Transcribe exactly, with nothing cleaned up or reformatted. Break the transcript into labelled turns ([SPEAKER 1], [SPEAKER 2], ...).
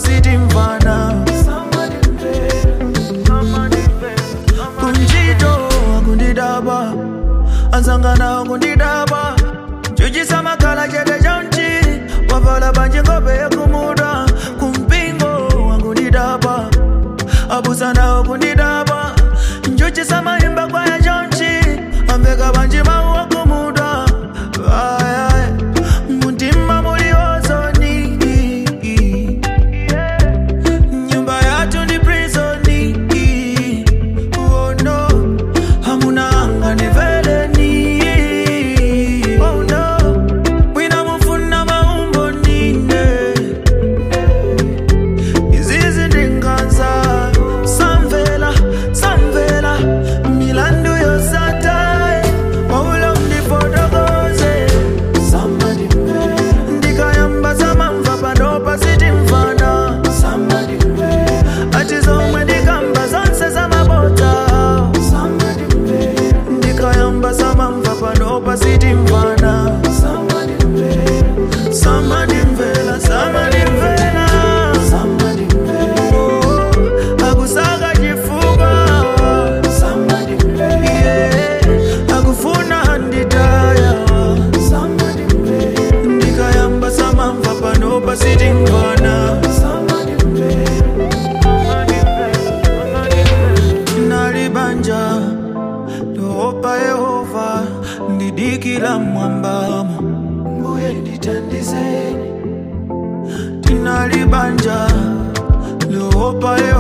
[SPEAKER 1] siti mfana. Kunjito kundidaba, anzangana kundidaba. Juji sama kala jede jonchi, wavala banji ngobe ya kumuda. Kumpingo kundidaba, abusana kundidaba. Juji sama imba kwa ya jonchi, ambega banji mawa kumuda. Ay ay, mutima muri ozoni. Nyumba yatu ni prisoni. Oh no, hamuna anga ni veleni. Oh no, wina mufuna maumbo nine. Izizi ndinganza, samvela, samvela. Milandu yosatai, waulo mdifotogoze. Somebody pray. Ndikayamba samamva panopa siti mfana. Somebody pray. Atizomwe ndikamba zonse samabota. Somebody pray. Ndikayamba samamva panopa siti mfana. Somebody pray. Somebody mvela, somebody mvela. Somebody pray. Oh, akusaka chifuba. Somebody pray. Yeah, akufuna handitaya. Somebody pray. Ndikayamba samamva panopa siti mfana. Somebody pray. Nalibanja Yehova Yehova ndidikila mwambamo mbuye nditandizeni. Tinalibanja Yehova